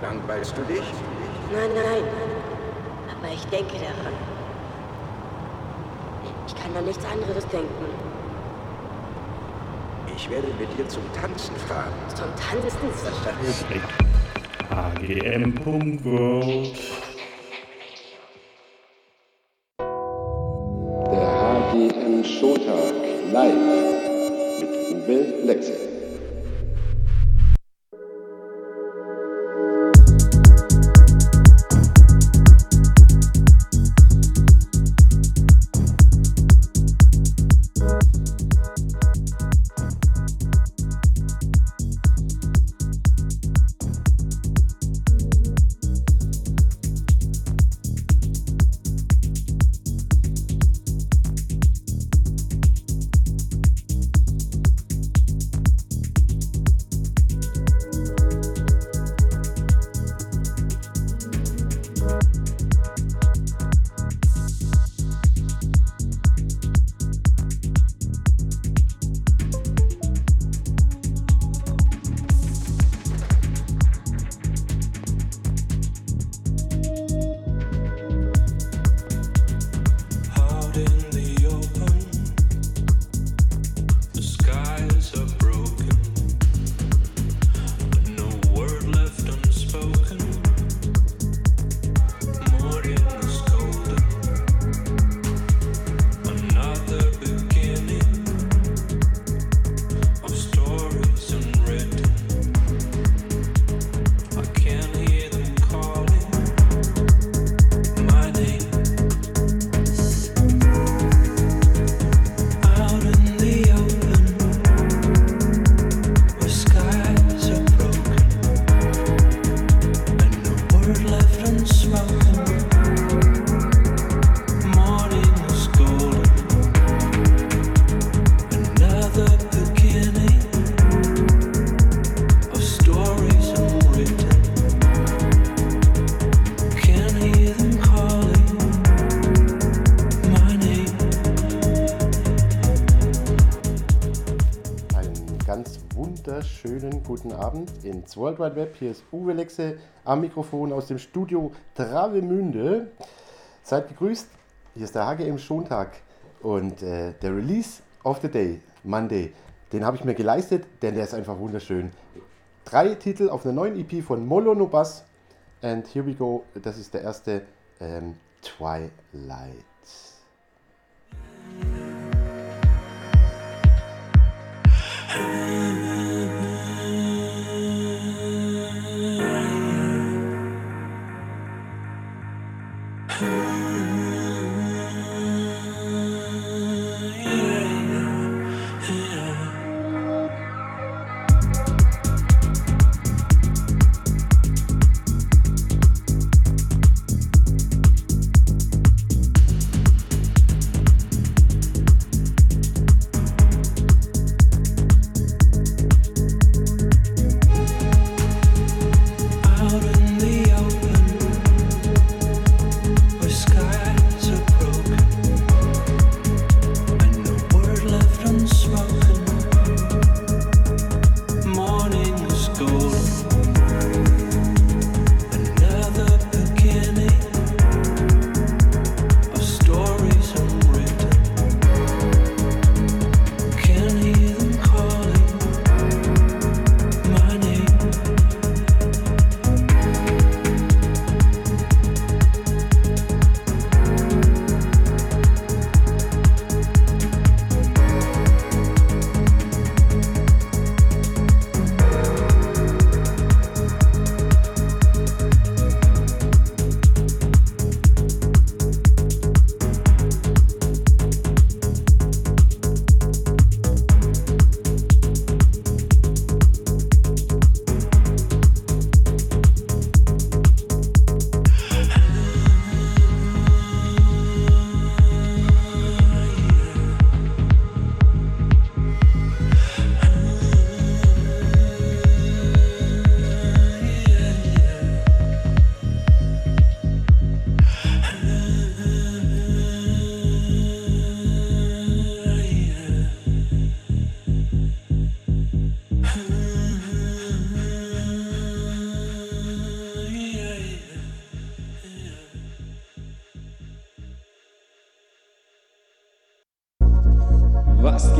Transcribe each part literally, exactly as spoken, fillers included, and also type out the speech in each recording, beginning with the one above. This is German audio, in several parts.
Langweilst du dich? Nein, nein. Aber ich denke daran. Ich kann an nichts anderes denken. Ich werde mit dir zum Tanzen fahren. Zum Tanzen? Rubrik A G M Punkt World. Der H G M Showtag live mit Uwe Lexe. Schönen guten Abend ins World Wide Web. Hier ist Uwe Lexe am Mikrofon aus dem Studio Travemünde. Seid gegrüßt. Hier ist der H G M Showtag und äh, der Release of the Day, Monday, den habe ich mir geleistet, denn der ist einfach wunderschön. Drei Titel auf einer neuen E P von Molo No Bass. And here we go. Das ist der erste, ähm, Twilight.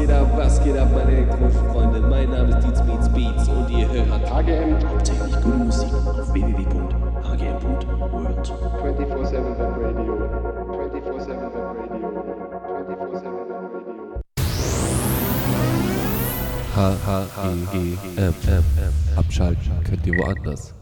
geht ab, was geht ab, meine elektronischen Freunde? Mein Name ist Dietz Beats Beats und ihr hört A G M Hauptsächlich gute Musik auf w w w punkt a g m punkt world. vierundzwanzig sieben Web Radio. vierundzwanzig sieben Web Radio. vierundzwanzig sieben Web Radio. H H E E M M. Abschalten könnt ihr woanders.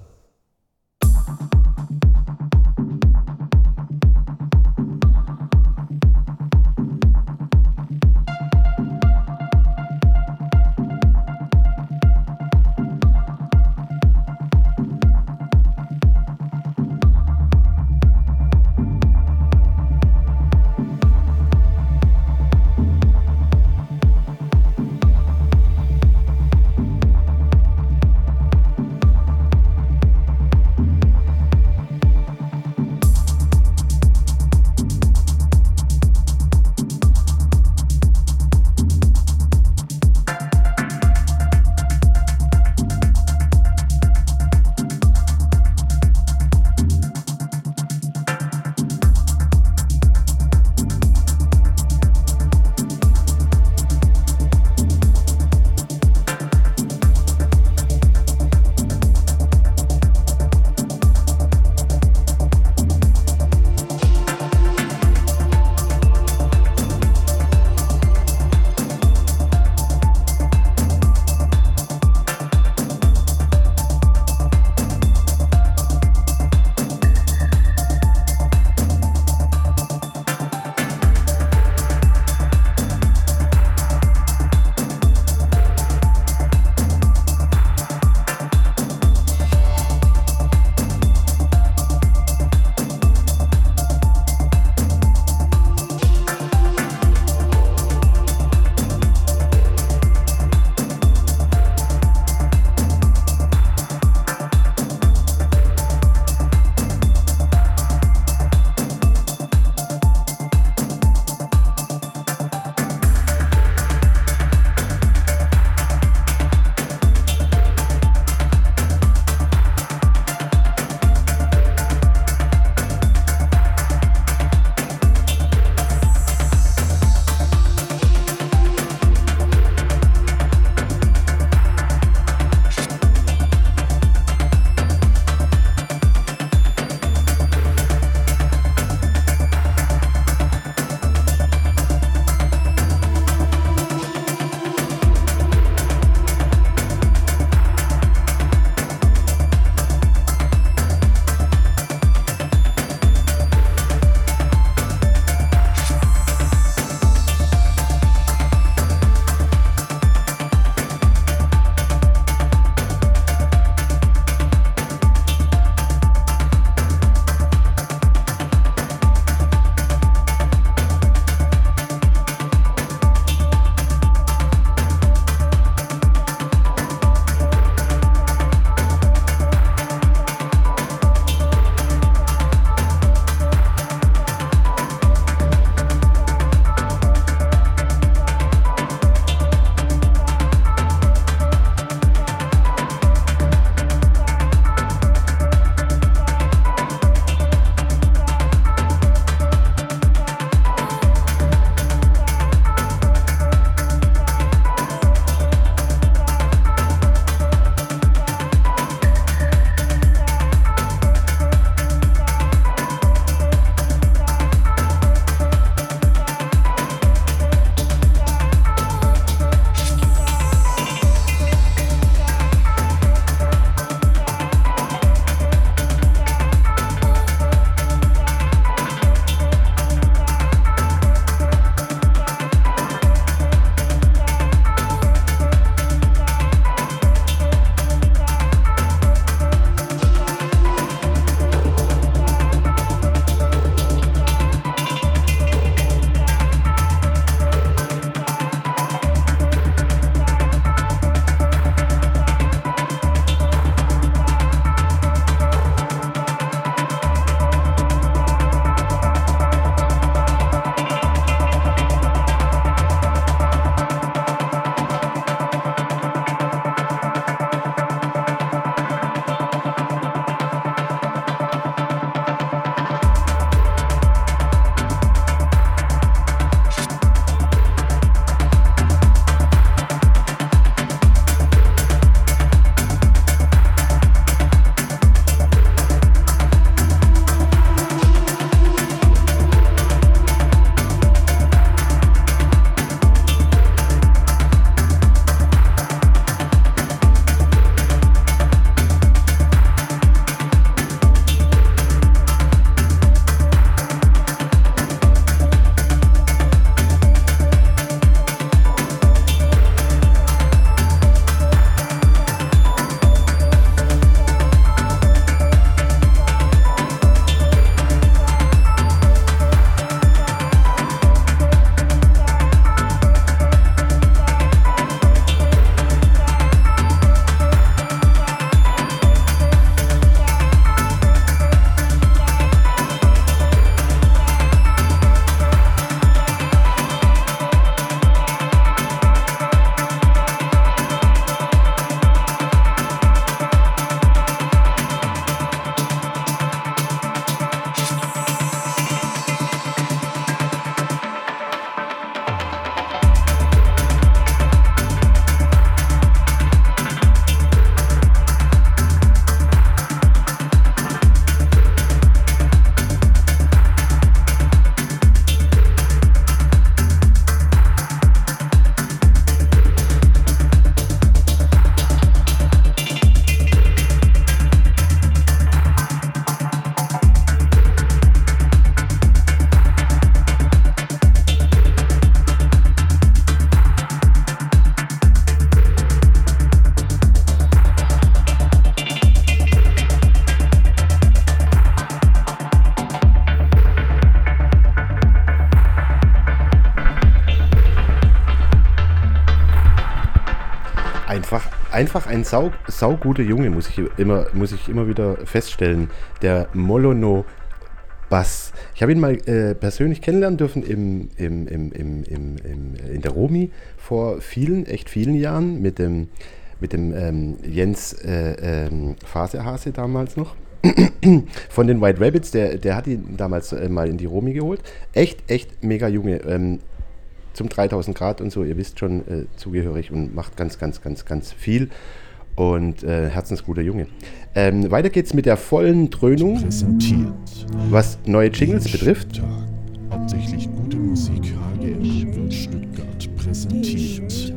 Einfach, einfach ein sau, sauguter Junge, muss ich immer, muss ich immer wieder feststellen. Der Molono Bass. Ich habe ihn mal äh, persönlich kennenlernen dürfen im, im, im, im, im, im, in der Romi vor vielen, echt vielen Jahren mit dem, mit dem ähm, Jens äh, ähm, Fasehase damals noch. Von den White Rabbits, der, der hat ihn damals äh, mal in die Romi geholt. Echt, echt mega Junge. Ähm, zum dreitausend Grad und so, ihr wisst schon, äh, zugehörig und macht ganz, ganz, ganz, ganz viel. Und äh, herzensguter Junge. Ähm, weiter geht's mit der vollen Dröhnung, was neue Jingles betrifft. Hauptsächlich gute Musik. H G M wird Stuttgart präsentiert.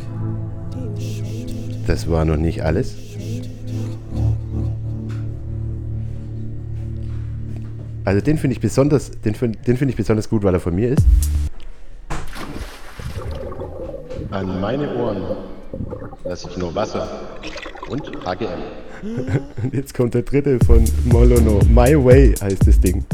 Das war noch nicht alles. Also den finde ich besonders, den find, den finde ich besonders gut, weil er von mir ist. An meine Ohren lasse ich nur Wasser und H G M. Und jetzt kommt der dritte von Molono. My Way heißt das Ding.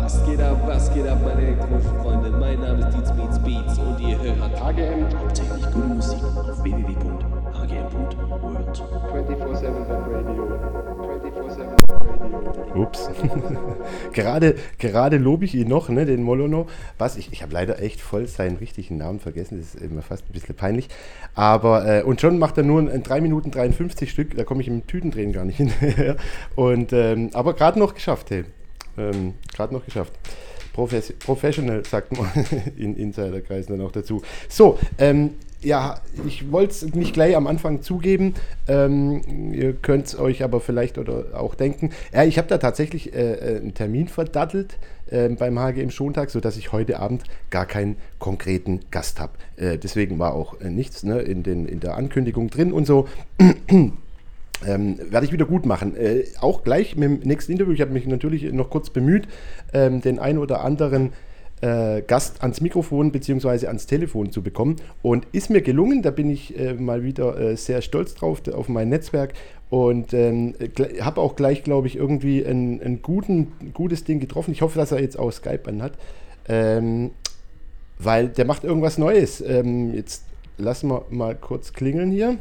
Was geht ab, was geht ab, meine elektrischen Freunde? Mein Name ist Deeds Beats Beats und ihr hört H G M Hauptsächlich gute Musik auf w w w punkt h g m punkt world. vierundzwanzig sieben Web Radio. vierundzwanzig sieben Web Radio. Ups. gerade, gerade lobe ich ihn noch, ne, den Molono. Was, ich, ich habe leider echt voll seinen richtigen Namen vergessen, das ist immer fast ein bisschen peinlich. Aber, äh, und schon macht er nur ein drei Minuten dreiundfünfzig Stück, da komme ich im Tütendrehen gar nicht hinterher. Und, ähm, aber gerade noch geschafft, hey. Ähm, gerade noch geschafft. Profes- Professional, sagt man in Insiderkreisen dann auch dazu. So, ähm, ja, ich wollte es nicht gleich am Anfang zugeben. Ähm, ihr könnt es euch aber vielleicht oder auch denken. Ja, ich habe da tatsächlich äh, einen Termin verdattelt äh, beim H G M Schontag, sodass ich heute Abend gar keinen konkreten Gast habe. Äh, deswegen war auch äh, nichts ne, in, den, in der Ankündigung drin und so. Ähm, werde ich wieder gut machen. Äh, auch gleich mit dem nächsten Interview. Ich habe mich natürlich noch kurz bemüht, ähm, den ein oder anderen äh, Gast ans Mikrofon bzw. ans Telefon zu bekommen. Und ist mir gelungen. Da bin ich äh, mal wieder äh, sehr stolz drauf, auf mein Netzwerk. Und ähm, gl- habe auch gleich, glaube ich, irgendwie ein, ein guten, gutes Ding getroffen. Ich hoffe, dass er jetzt auch Skype an hat. Ähm, weil der macht irgendwas Neues. Ähm, jetzt lassen wir mal kurz klingeln hier.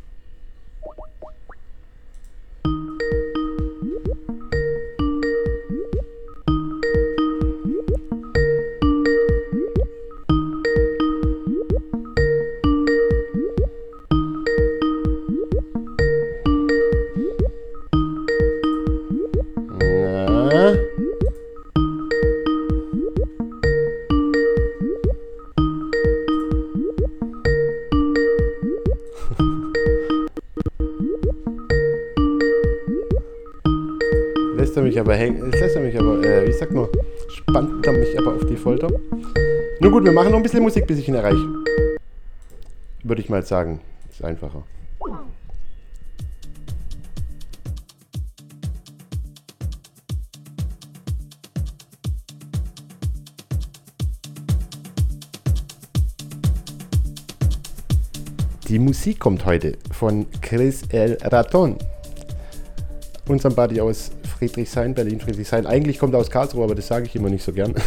Lässt er mich aber hängen, lässt er mich aber, äh, wie sagt man, spannt er mich aber auf die Folter. Nun gut, wir machen noch ein bisschen Musik, bis ich ihn erreiche. Würde ich mal sagen, ist einfacher. Die Musik kommt heute von Chris El Raton, unserem Buddy aus Friedrichshain, Berlin-Friedrichshain. Eigentlich kommt er aus Karlsruhe, aber das sage ich immer nicht so gern.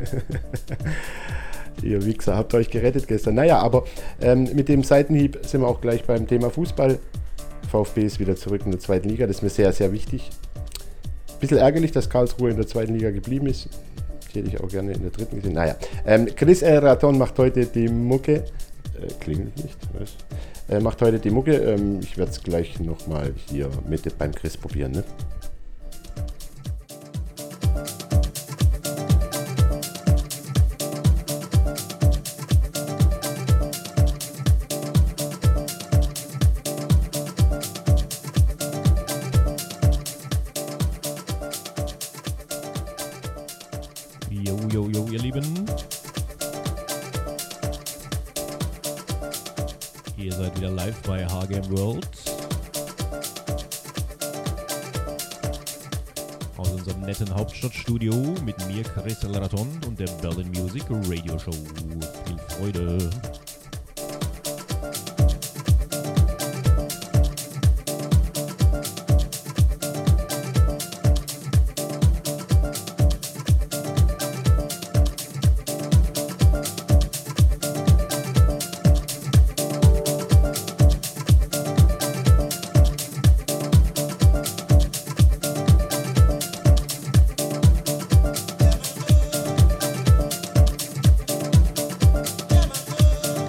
Ihr Wichser, habt euch gerettet gestern. Naja, aber ähm, mit dem Seitenhieb sind wir auch gleich beim Thema Fußball. VfB ist wieder zurück in der zweiten Liga, das ist mir sehr, sehr wichtig. Bisschen ärgerlich, dass Karlsruhe in der zweiten Liga geblieben ist. Die hätte ich auch gerne in der dritten gesehen. Naja, ähm, Chris El Raton macht heute die Mucke. Äh, klingelt nicht, was? Äh, macht heute die Mucke. Ähm, ich werde es gleich nochmal hier mit beim Chris probieren, ne? Jo, jo, jo, ihr Lieben. Ihr seid wieder live bei H G M World. Aus unserem netten Hauptstadtstudio mit mir, Chris El Raton und der Berlin Music Radio Show. Viel Freude! Never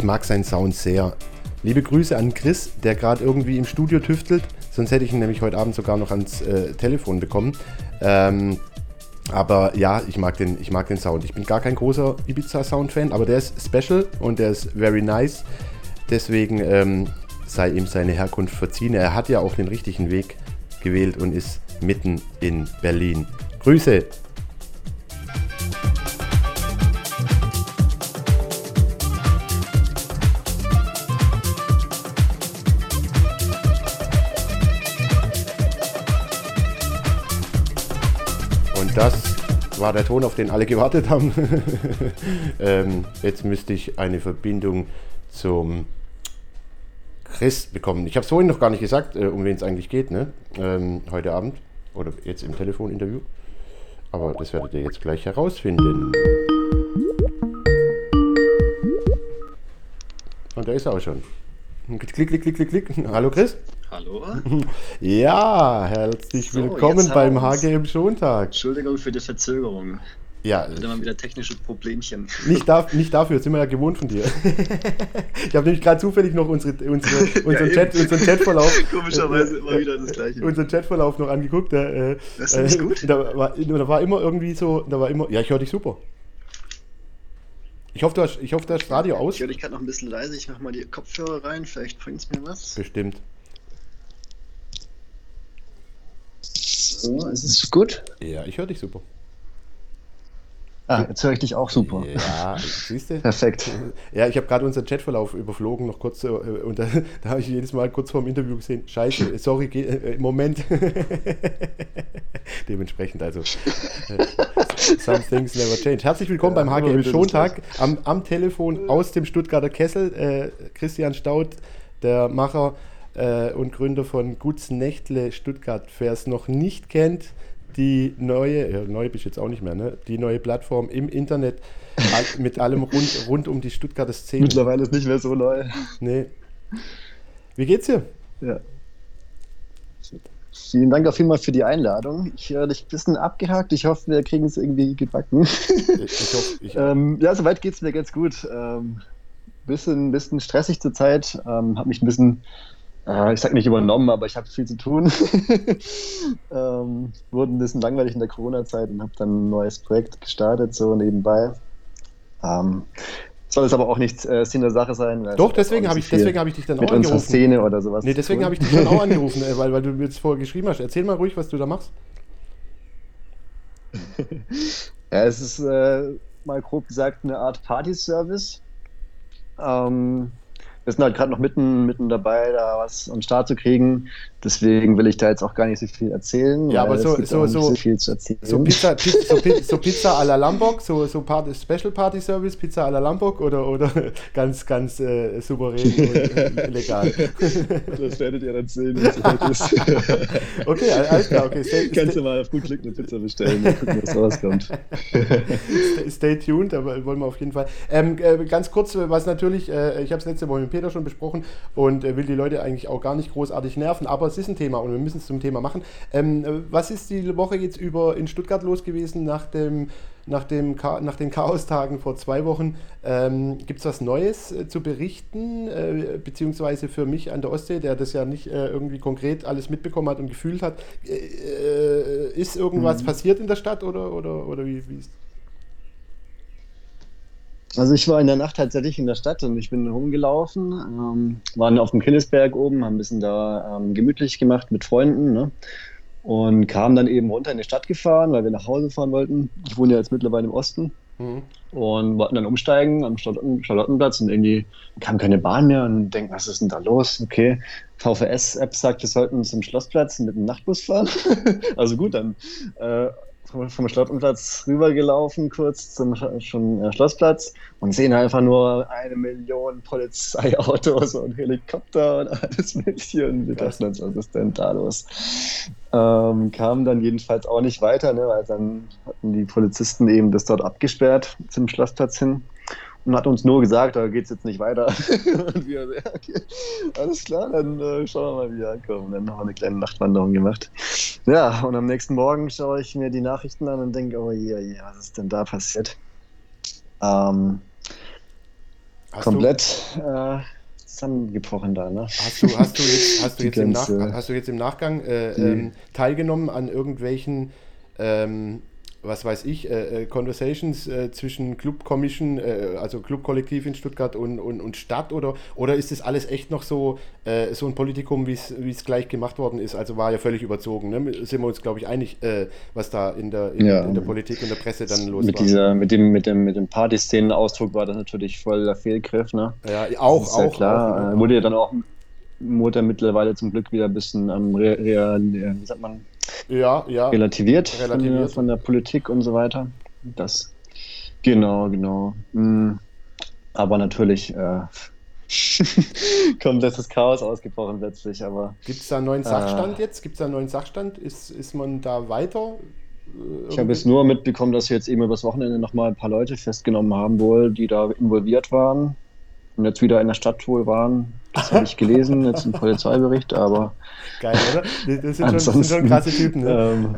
mag seinen Sound sehr. Liebe Grüße an Chris, der gerade irgendwie im Studio tüftelt, sonst hätte ich ihn nämlich heute Abend sogar noch ans äh, Telefon bekommen. Ähm, aber ja, ich mag, den, ich mag den Sound. Ich bin gar kein großer Ibiza-Sound-Fan, aber der ist special und der ist very nice. Deswegen ähm, sei ihm seine Herkunft verziehen. Er hat ja auch den richtigen Weg gewählt und ist mitten in Berlin. Grüße! Und das war der Ton, auf den alle gewartet haben. ähm, jetzt müsste ich eine Verbindung zum Chris bekommen. Ich habe es vorhin noch gar nicht gesagt, äh, um wen es eigentlich geht, ne? Ähm, heute Abend oder jetzt im Telefoninterview. Aber das werdet ihr jetzt gleich herausfinden. Und da ist er auch schon. Klick, klick, klick, klick, klick. Hallo Chris. Hallo. Ja, herzlich so, willkommen beim H G M Schontag. Entschuldigung für die Verzögerung. Ja. Hatte mal wieder technische Problemchen. Nicht, da, nicht dafür, das sind wir ja gewohnt von dir. Ich habe nämlich gerade zufällig noch unsere, unsere, unseren, ja, Chat, unseren Chatverlauf. Komischerweise immer wieder das Gleiche. Unseren Chatverlauf noch angeguckt. Äh, das ist nicht gut. Da war, da war immer irgendwie so, da war immer, ja, ich höre dich super. Ich hoffe, du hast, ich hoffe, du hast das Radio aus. Ich höre dich gerade noch ein bisschen leise. Ich mache mal die Kopfhörer rein. Vielleicht bringt es mir was. Bestimmt. So, ist es gut? Ja, ich höre dich super. Ah, jetzt höre ich dich auch super. Ja, siehst du? Perfekt. Ja, ich habe gerade unseren Chatverlauf überflogen, noch kurz, äh, und da, da habe ich jedes Mal kurz vor dem Interview gesehen, scheiße, sorry, geh, äh, Moment. Dementsprechend, also, äh, some things never change. Herzlich willkommen ja, beim H G M Schontag, am, am Telefon aus dem Stuttgarter Kessel, äh, Christian Staudt, der Macher äh, und Gründer von Gutsnächtle Stuttgart. Wer es noch nicht kennt, die neue, ja, neu bist jetzt auch nicht mehr, ne? Die neue Plattform im Internet all, mit allem rund, rund um die Stuttgarter Szene. Mittlerweile ist nicht mehr so neu. Nee. Wie geht's dir? Ja. Vielen Dank auf jeden Fall für die Einladung. Ich höre dich ein bisschen abgehakt. Ich hoffe, wir kriegen es irgendwie gebacken. Ich, ich hoffe, ich ähm, ja, soweit geht es mir ganz gut. Ähm, bisschen, bisschen stressig zur Zeit. Ähm, habe mich ein bisschen ich sag nicht übernommen, aber ich habe viel zu tun. ähm, wurde ein bisschen langweilig in der Corona-Zeit und habe dann ein neues Projekt gestartet, so nebenbei. Ähm, soll es aber auch nicht äh, Sinn der Sache sein. Doch, deswegen habe ich, hab ich dich dann auch mit angerufen. Mit unserer Szene oder sowas. Nee, deswegen habe ich dich dann auch angerufen, weil, weil du mir jetzt vorher geschrieben hast. Erzähl mal ruhig, was du da machst. Ja, es ist äh, mal grob gesagt eine Art Party-Service. Ähm, Wir sind halt gerade noch mitten, mitten dabei, da was am Start zu kriegen. Deswegen will ich da jetzt auch gar nicht so viel erzählen. Ja, aber so, so, so, so viel zu erzählen. So Pizza, Pizza, so, so Pizza à la Lombok, so, so Party, Special Party Service, Pizza à la Lombok oder, oder ganz, ganz äh, souverän und legal. Das werdet ihr dann sehen, wie es halt ist. Okay, alles klar. Okay. Stay, Kannst du mal auf gut Klick eine Pizza bestellen und gucken, was rauskommt. Stay, stay tuned, aber wollen wir auf jeden Fall. Ähm, äh, ganz kurz, was natürlich, äh, ich habe es letzte Woche mit Peter schon besprochen und äh, will die Leute eigentlich auch gar nicht großartig nerven, aber es ist ein Thema und wir müssen es zum Thema machen. Ähm, was ist die Woche jetzt über in Stuttgart los gewesen nach, dem, nach, dem Cha- nach den Chaostagen vor zwei Wochen? Ähm, Gibt es was Neues äh, zu berichten, äh, beziehungsweise für mich an der Ostsee, der das ja nicht äh, irgendwie konkret alles mitbekommen hat und gefühlt hat, äh, äh, ist irgendwas mhm. passiert in der Stadt oder, oder, oder wie, wie ist Also ich war in der Nacht tatsächlich in der Stadt und ich bin rumgelaufen, ähm, waren auf dem Killesberg oben, haben ein bisschen da ähm, gemütlich gemacht mit Freunden, ne? Und kamen dann eben runter in die Stadt gefahren, weil wir nach Hause fahren wollten. Ich wohne ja jetzt mittlerweile im Osten mhm. und wollten dann umsteigen am Charlotten- Charlottenplatz und irgendwie kam keine Bahn mehr und denken, was ist denn da los? Okay, V V S-App sagt, wir sollten zum Schlossplatz mit dem Nachtbus fahren. Also gut, dann äh, vom Charlottenplatz rübergelaufen, kurz zum schon, äh, Schlossplatz und sehen einfach nur eine Million Polizeiautos und Helikopter und alles Mögliche und wir dachten uns, was ist denn da los? Ähm, kamen dann jedenfalls auch nicht weiter, ne, weil dann hatten die Polizisten eben das dort abgesperrt zum Schlossplatz hin und hat uns nur gesagt, da geht's jetzt nicht weiter. Und wir so, ja, okay, alles klar, dann äh, schauen wir mal, wie wir ankommen. Und dann haben wir eine kleine Nachtwanderung gemacht. Ja, und am nächsten Morgen schaue ich mir die Nachrichten an und denke, oh je, je, was ist denn da passiert? Ähm, hast komplett äh, zusammengebrochen da. Ne? Hast du, hast du jetzt, hast du jetzt, im, Nach, ganze, hast du jetzt im Nachgang äh, ähm, teilgenommen an irgendwelchen, ähm, was weiß ich, äh, Conversations äh, zwischen Club Commission, äh, also Clubkollektiv in Stuttgart und, und, und Stadt, oder, oder ist das alles echt noch so, äh, so ein Politikum, wie es gleich gemacht worden ist? Also war ja völlig überzogen. Ne? Sind wir uns, glaube ich, einig, äh, was da in der, in, ja, in der Politik und der Presse dann los mit war? Dieser, mit dem, mit dem, mit dem Party-Szenen-Ausdruck war das natürlich voll der Fehlgriff. Ne? Ja, auch, das ist ja auch. klar. Auch, ne? Wurde ja dann auch wurde mittlerweile zum Glück wieder ein bisschen am Re, Re, wie sagt man? Ja, ja. relativiert, relativiert. Von, der, von der Politik und so weiter. Das, genau, genau. Aber natürlich äh, komplettes Chaos ausgebrochen letztlich. Gibt es da einen neuen Sachstand äh, jetzt? Gibt es da einen neuen Sachstand? Ist, ist man da weiter? Äh, ich habe jetzt nur mitbekommen, dass wir jetzt eben übers Wochenende nochmal ein paar Leute festgenommen haben wohl, die da involviert waren und jetzt wieder in der Stadt wohl waren. Das habe ich gelesen, jetzt im Polizeibericht, aber... Geil, oder? Das sind, schon, das sind schon krasse Typen, ne? Ähm,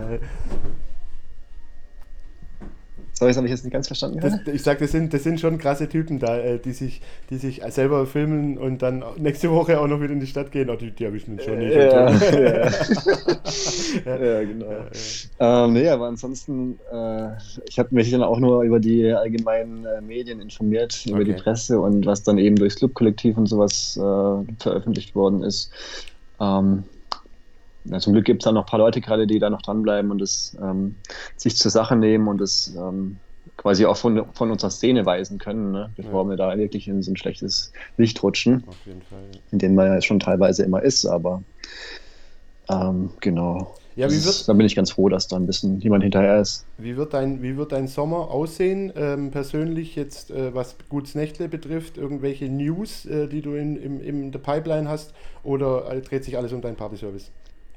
sorry, das habe ich jetzt nicht ganz verstanden. Das, ich sage, das sind, das sind schon krasse Typen da, die sich, die sich selber filmen und dann nächste Woche auch noch wieder in die Stadt gehen. Oh, die, die erwischen uns schon nicht. Ja, ja. ja. ja, genau. Ja, ja. Ähm, nee, aber ansonsten, äh, ich habe mich dann auch nur über die allgemeinen äh, Medien informiert, über okay. die Presse und was dann eben durchs Clubkollektiv und sowas äh, veröffentlicht worden ist. Ähm, Ja, zum Glück gibt es da noch ein paar Leute gerade, die da noch dranbleiben und es ähm, sich zur Sache nehmen und es ähm, quasi auch von, von unserer Szene weisen können, ne? Bevor ja. wir da wirklich in so ein schlechtes Licht rutschen. Auf jeden Fall. Ja. In dem man ja schon teilweise immer ist, aber ähm, genau. Ja, wie wird, ist, da bin ich ganz froh, dass da ein bisschen jemand hinterher ist. Wie wird dein, wie wird dein Sommer aussehen, ähm, persönlich jetzt, äh, was Guts Nächtle betrifft? Irgendwelche News, äh, die du in, im, in der Pipeline hast, oder äh, dreht sich alles um deinen Partyservice?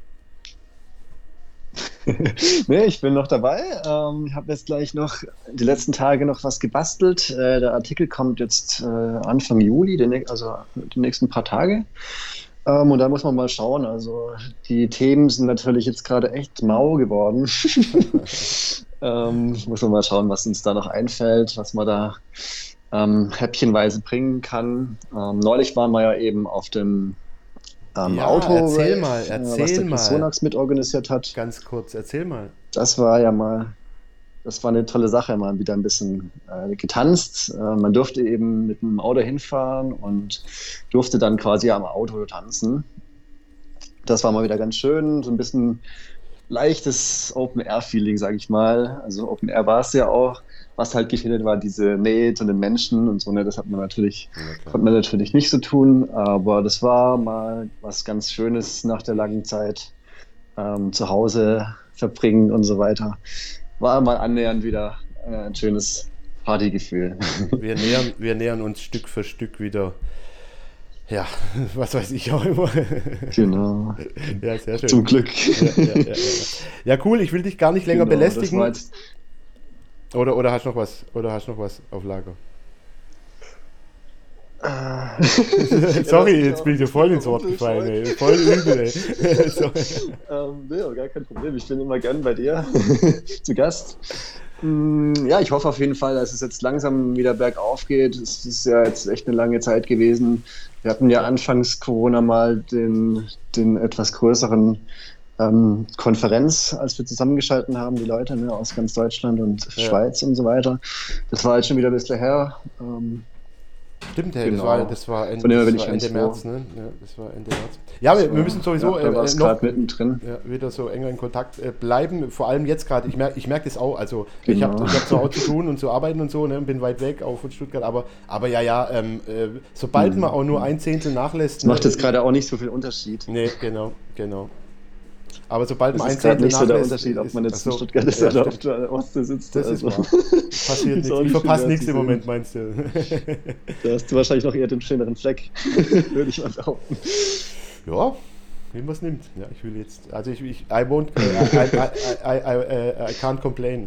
Nee, ich bin noch dabei. Ähm, ich habe jetzt gleich noch die letzten Tage noch was gebastelt. Äh, der Artikel kommt jetzt äh, Anfang Juli, den, also die nächsten paar Tage. Ähm, und da muss man mal schauen. Also die Themen sind natürlich jetzt gerade echt mau geworden. ähm, muss man mal schauen, was uns da noch einfällt, was man da ähm, häppchenweise bringen kann. Ähm, neulich waren wir ja eben auf dem Ähm, ja, Auto, erzähl mal, erzähl was der mal. Sonax mitorganisiert hat. Ganz kurz, erzähl mal. Das war ja mal, das war eine tolle Sache, mal wieder ein bisschen äh, getanzt. Äh, man durfte eben mit dem Auto hinfahren und durfte dann quasi am Auto tanzen. Das war mal wieder ganz schön, so ein bisschen leichtes Open-Air-Feeling, sage ich mal. Also Open-Air war es ja auch. Was halt gefehlt war, diese Nähe zu den Menschen und so, ne, das hat man natürlich, ja, konnte man natürlich nicht so tun, aber das war mal was ganz Schönes nach der langen Zeit ähm, zu Hause verbringen und so weiter. War mal annähernd wieder äh, ein schönes Partygefühl. Wir nähern, wir nähern uns Stück für Stück wieder, ja, was weiß ich auch immer. Genau. Ja, sehr schön. Zum Glück. Ja, ja, ja, ja. Ja, cool, ich will dich gar nicht länger genau, belästigen. Oder, oder hast du noch was? Oder hast noch was auf Lager? Sorry, jetzt bin ich dir voll ins Wort gefallen, ey. Voll übel, ey. ähm, nee, gar kein Problem. Ich bin immer gern bei dir zu Gast. Ja, ich hoffe auf jeden Fall, dass es jetzt langsam wieder bergauf geht. Es ist ja jetzt echt eine lange Zeit gewesen. Wir hatten ja anfangs Corona mal den, den etwas größeren Ähm, Konferenz, als wir zusammengeschalten haben, die Leute, ne, aus ganz Deutschland und ja. Schweiz und so weiter. Das war jetzt schon wieder ein bisschen her. Ähm, Stimmt, hey, genau. das war, das war, Ende, das das war Ende März, ne? Ja, das war Ende März. Ja, wir, wir müssen sowieso ja, äh, noch mittendrin. Ja, wieder so enger in Kontakt äh, bleiben, vor allem jetzt gerade. Ich merke ich merk das auch, also genau. ich habe ich hab so auch zu tun und zu arbeiten und so, ne, bin weit weg, auch von Stuttgart, aber, aber ja, ja, ähm, äh, sobald mhm. man auch nur ein Zehntel nachlässt. Das macht ne, jetzt gerade auch nicht so viel Unterschied. Nee, genau, genau. Aber sobald man ein Zehntel nicht so der Unterschied, ob man jetzt so, in Stuttgart ist ja, oder auf der Ostsee sitzt. Das also. ist wahr. Passiert nichts. Ich verpasse nichts im Moment, meinst du? Da hast du wahrscheinlich noch eher den schöneren Fleck, würde ich mal behaupten. Ja, wie man es nimmt. Ja, ich will jetzt, also ich, ich I won't, I, I, I, I, I, I can't complain.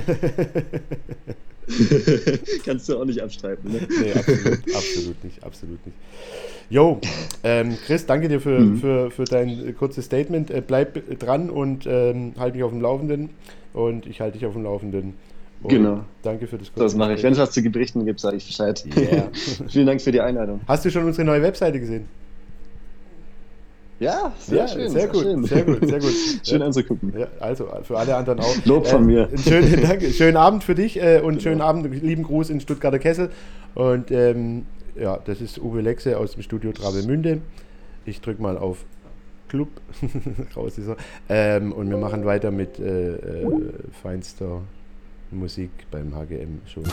Kannst du auch nicht abstreiten, ne? Nee, absolut, absolut nicht, absolut nicht. Jo, ähm, Chris, danke dir für, mhm. für, für dein kurzes Statement. Äh, bleib dran und ähm, halt mich auf dem Laufenden und ich halte dich auf dem Laufenden. Und genau. Danke für das kurze Das mache ich. Wenn es was zu berichten gibt, sage ich Bescheid. Yeah. Vielen Dank für die Einladung. Hast du schon unsere neue Webseite gesehen? Ja, sehr ja, schön. Sehr, sehr gut, schön. sehr gut, sehr gut. Schön ja. anzugucken. Ja, also für alle anderen auch. Lob von mir. Äh, schönen, Dank, schönen Abend für dich äh, und genau. schönen Abend, lieben Gruß in Stuttgarter Kessel. Und ähm, ja, das ist Uwe Lexe aus dem Studio Travemünde. Ich drücke mal auf Club. Raus ist er. Ähm, und wir machen weiter mit äh, äh, feinster Musik beim H G M Show.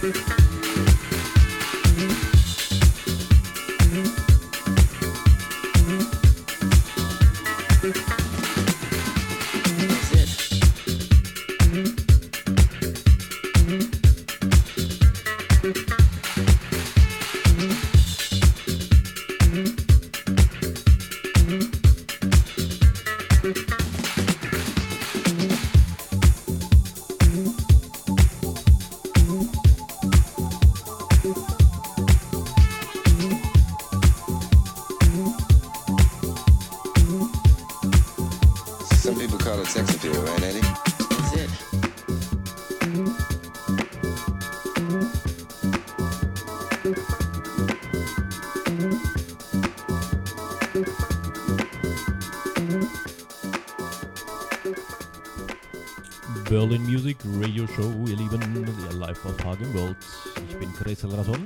Berlin Music Radio Show, ihr Lieben, live auf Hagen World. Ich bin Chris Raton.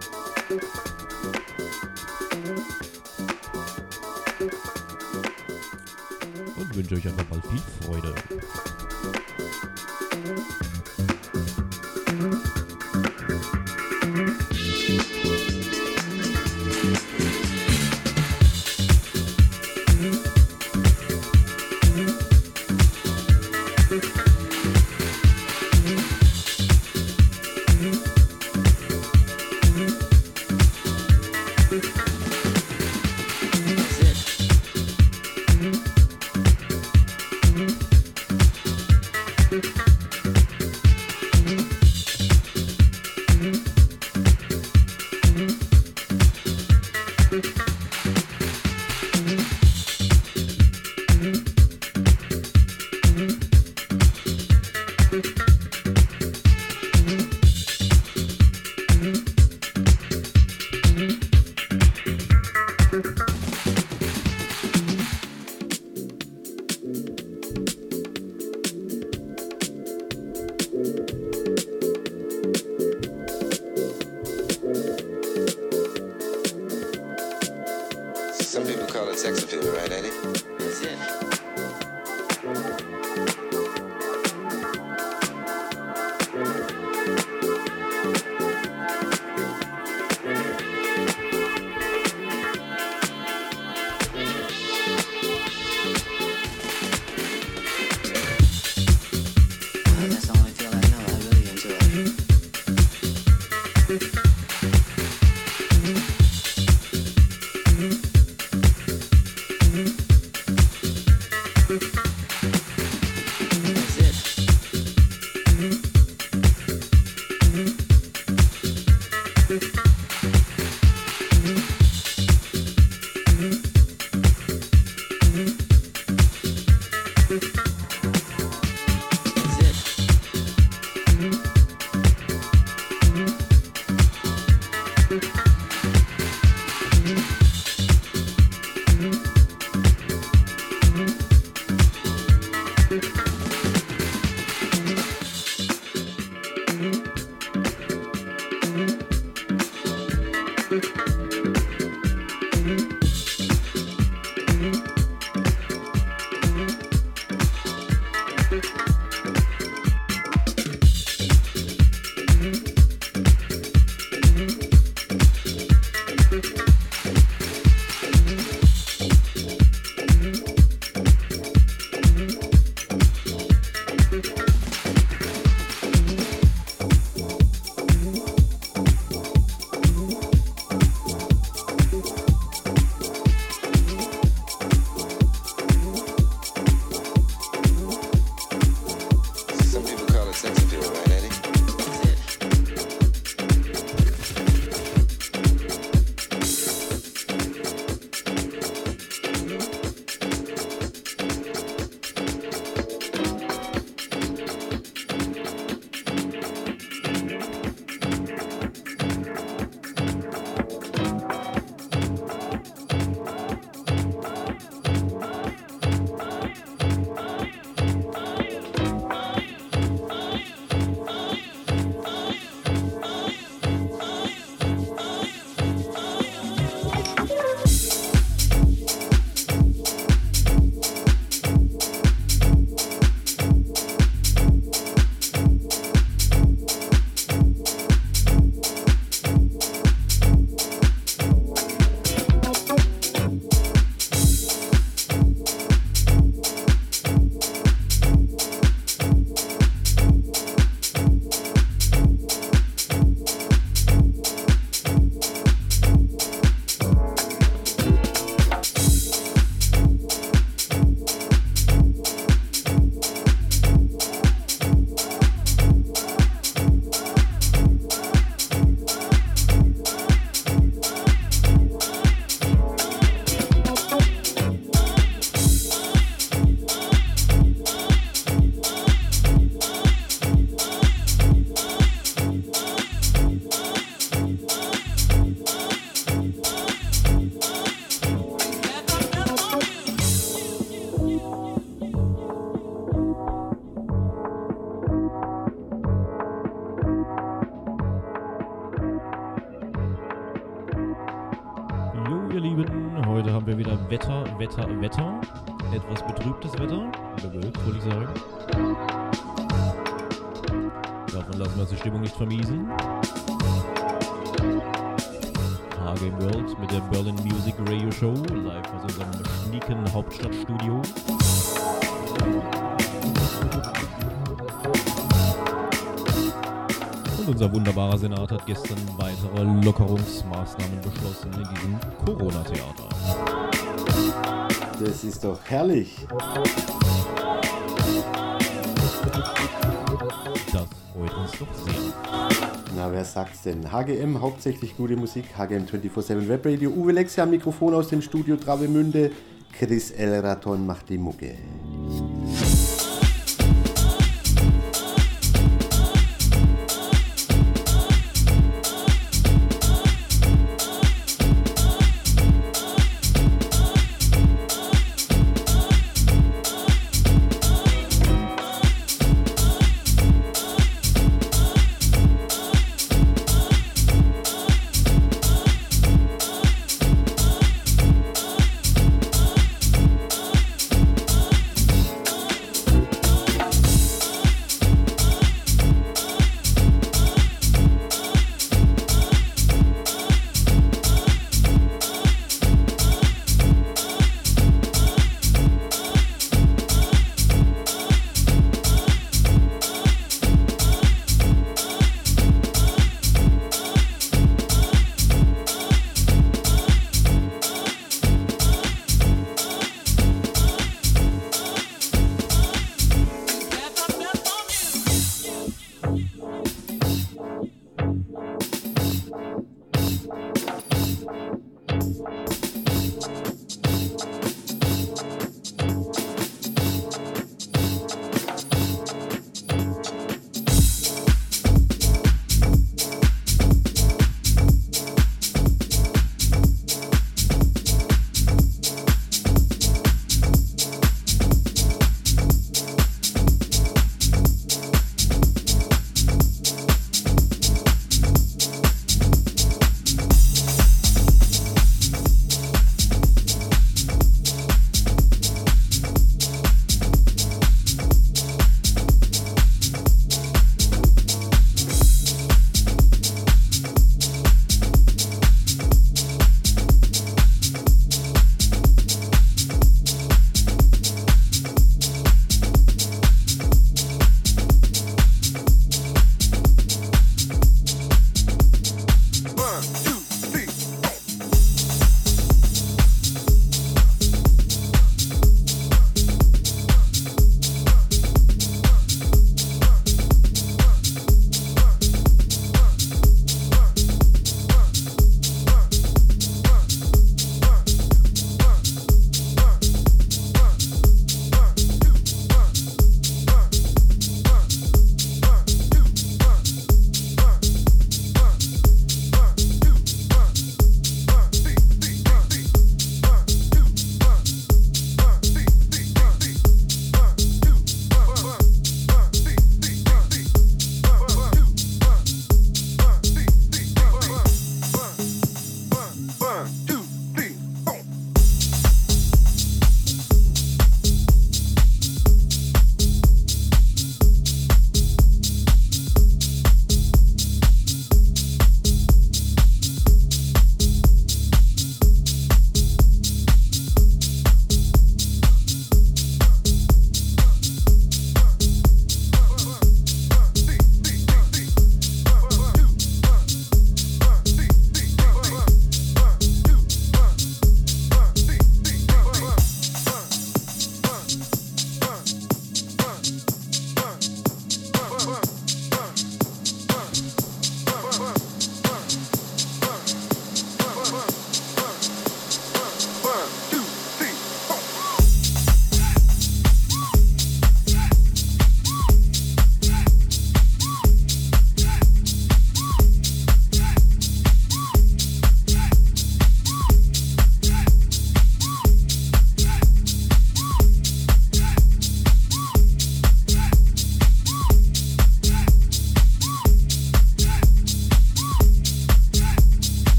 Und wünsche euch einfach mal viel Freude. heute haben wir wieder Wetter, Wetter, Wetter. Etwas betrübtes Wetter. Bewölkt, wollte ich sagen. Davon lassen wir uns die Stimmung nicht vermiesen. H G M World mit der Berlin Music Radio Show. Live aus unserem schnieken Hauptstadtstudio. Und unser wunderbarer Senat hat gestern weitere Lockerungsmaßnahmen beschlossen in diesem Corona-Theater. Das ist doch herrlich. Das freut uns doch sehr. Na, wer sagt's denn? H G M, hauptsächlich gute Musik. H G M vierundzwanzig sieben Webradio. Uwe Lexi am Mikrofon aus dem Studio Travemünde. Chris El Raton macht die Mucke.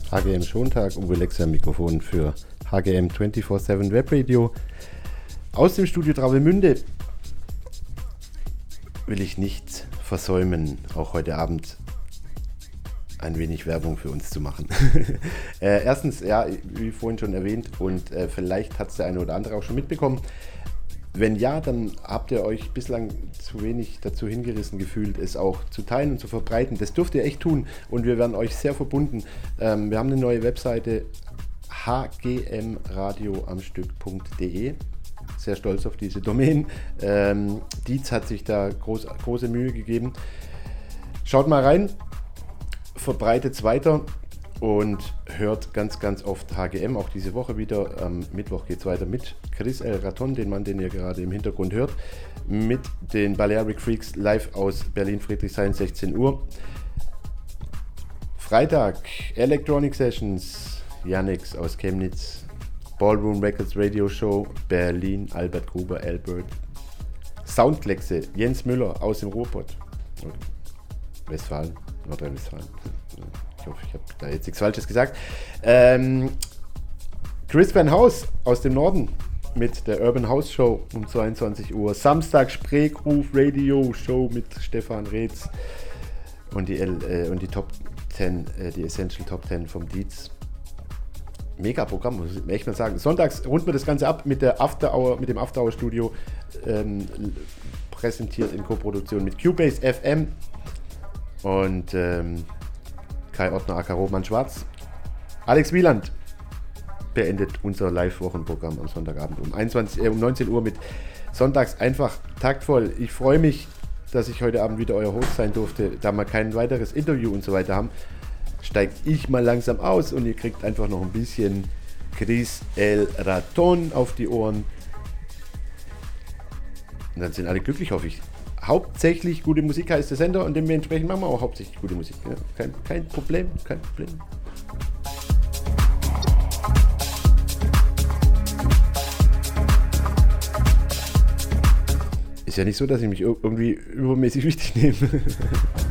H G M Schontag, Uwe Lexer am Mikrofon für H G M vierundzwanzig sieben Webradio. Aus dem Studio Travemünde will ich nicht versäumen, auch heute Abend ein wenig Werbung für uns zu machen. äh, erstens, ja, wie vorhin schon erwähnt, und äh, vielleicht hat es der eine oder andere auch schon mitbekommen. Wenn ja, dann habt ihr euch bislang zu wenig dazu hingerissen gefühlt, es auch zu teilen und zu verbreiten. Das dürft ihr echt tun und wir werden euch sehr verbunden. Ähm, wir haben eine neue Webseite h g m radio am stück punkt d e. Sehr stolz auf diese Domain. Ähm, Dietz hat sich da groß, große Mühe gegeben. Schaut mal rein, verbreitet es weiter und hört ganz, ganz oft H G M, auch diese Woche wieder. Am Mittwoch geht es weiter mit Chris El Raton, den Mann, den ihr gerade im Hintergrund hört, mit den Balearic Freaks live aus Berlin-Friedrichshain, sechzehn Uhr. Freitag Electronic Sessions, Yanix aus Chemnitz, Ballroom Records Radio Show, Berlin, Albert Gruber, Albert. Soundkleckse, Jens Müller aus dem Ruhrpott, Westfalen, Nordrhein-Westfalen. Ich hoffe, ich habe da jetzt nichts Falsches gesagt. Ähm, Chris Van House aus dem Norden mit der Urban House Show um zweiundzwanzig Uhr. Samstag Spreekruf Radio Show mit Stefan Reetz und die, L, äh, und die Top zehn, äh, die Essential Top zehn vom Dietz. Mega Programm, muss ich echt mal sagen. Sonntags runden wir das Ganze ab mit, der After Hour, mit dem After Hour Studio, ähm, präsentiert in Koproduktion mit Cubase F M und ähm, Kai Ottner, aka Roman Schwarz. Alex Wieland beendet unser Live-Wochenprogramm am Sonntagabend um, einundzwanzig, äh, um neunzehn Uhr mit Sonntags einfach taktvoll. Ich freue mich, dass ich heute Abend wieder euer Host sein durfte, da wir kein weiteres Interview und so weiter haben. Steige ich mal langsam aus und ihr kriegt einfach noch ein bisschen Chris El Raton auf die Ohren. Und dann sind alle glücklich, hoffe ich. Hauptsächlich gute Musik heißt der Sender und dementsprechend machen wir auch hauptsächlich gute Musik. Ja? Kein, kein Problem, kein Problem. Ist ja nicht so, dass ich mich irgendwie übermäßig wichtig nehme.